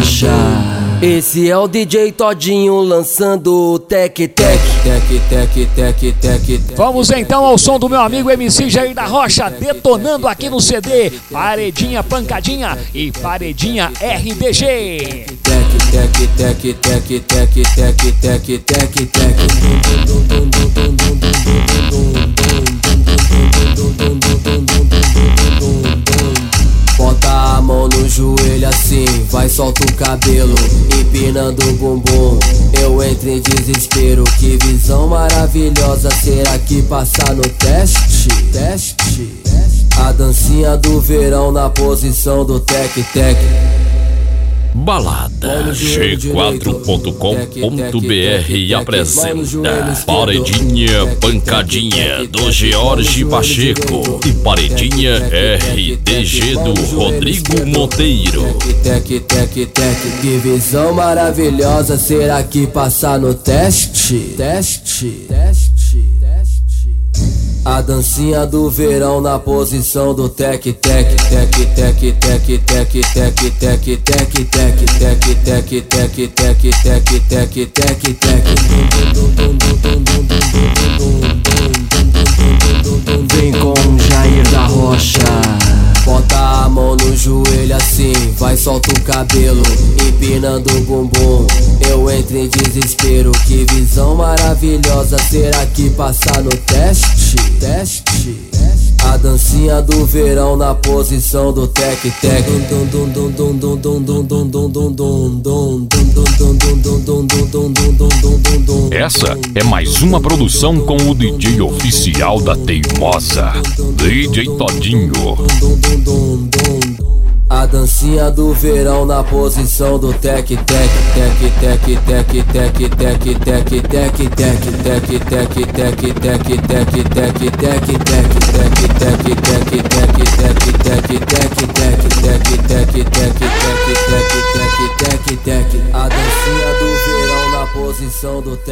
rocha. Esse é o DJ Todinho lançando o Tec Tec. Vamos então ao som do meu amigo MC Jair da Rocha, detonando aqui no CD Paredinha Pancadinha e Paredinha RDG. Bota a mão no joelho assim, vai solta o cabelo, empinando o bumbum. Eu entro em desespero, que visão maravilhosa. Será que passar no teste? A dancinha do verão na posição do Tec Tec. Balada G4.com.br apresenta Paredinha Pancadinha do George Pacheco e Paredinha RDG do Rodrigo Monteiro. Que visão maravilhosa, será que passar no teste? A dancinha do verão na posição do Tec Tec. Vem com Jair da Rocha. Bota a mão no joelho assim, vai solta o cabelo, empinando o bumbum. Eu entro em desespero, que visão maravilhosa. Será que passar no teste? A dancinha do verão na posição do Tec Tec. Essa é mais uma produção com o DJ oficial da Teimosa, DJ Todinho. A dancinha do verão na posição do Tec Tec. A dancinha do verão na posição do Tec.